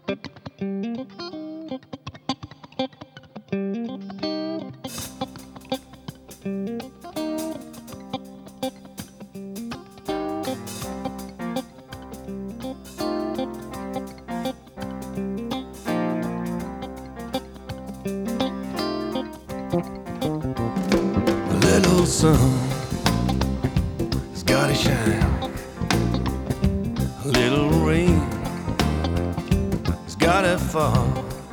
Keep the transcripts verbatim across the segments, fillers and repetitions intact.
A little sun has gotta shine. A little rain has gotta fall.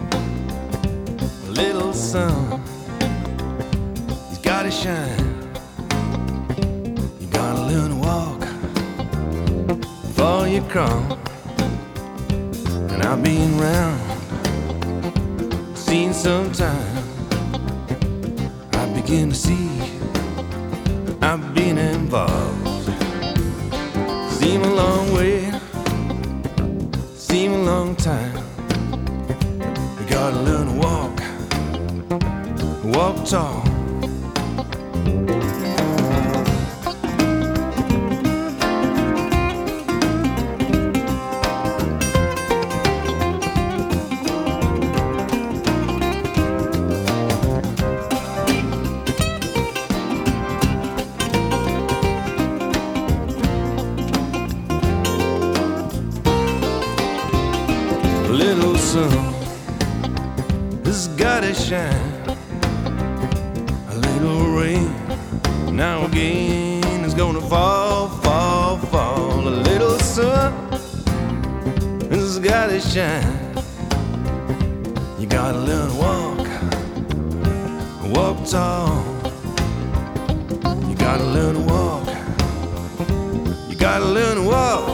A little sun has gotta shine. You gotta learn to walk before you crawl. And I've been round, seen sometime. I begin to see I've been involved. Seem a long way, seem a long time. We gotta learn to walk, walk tall. A little sun has gotta shine. A little rain now again is gonna fall, fall, fall. A little sun has gotta shine. You gotta learn to walk, walk tall. You gotta learn to walk, you gotta learn to walk.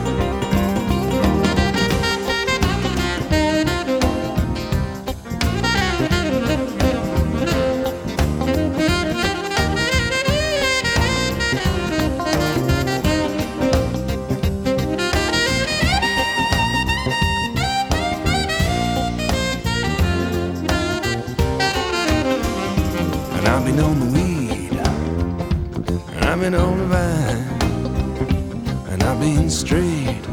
And I've been on the weed, and I've been on the vine, and I've been straight,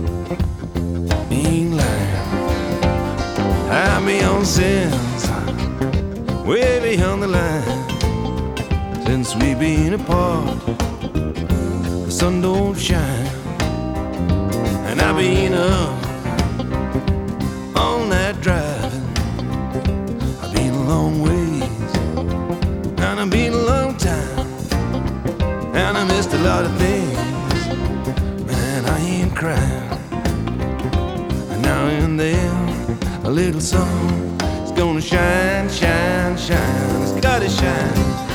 ain't lying. I've been on sins, way beyond the line. Since we've been apart, the sun don't shine. And I've been up on that driving. I've been a long ways, and I've been a long time, and I missed a lot of things. Man, I ain't crying. And now and then a little sun is gonna shine, shine, shine. It's gotta shine.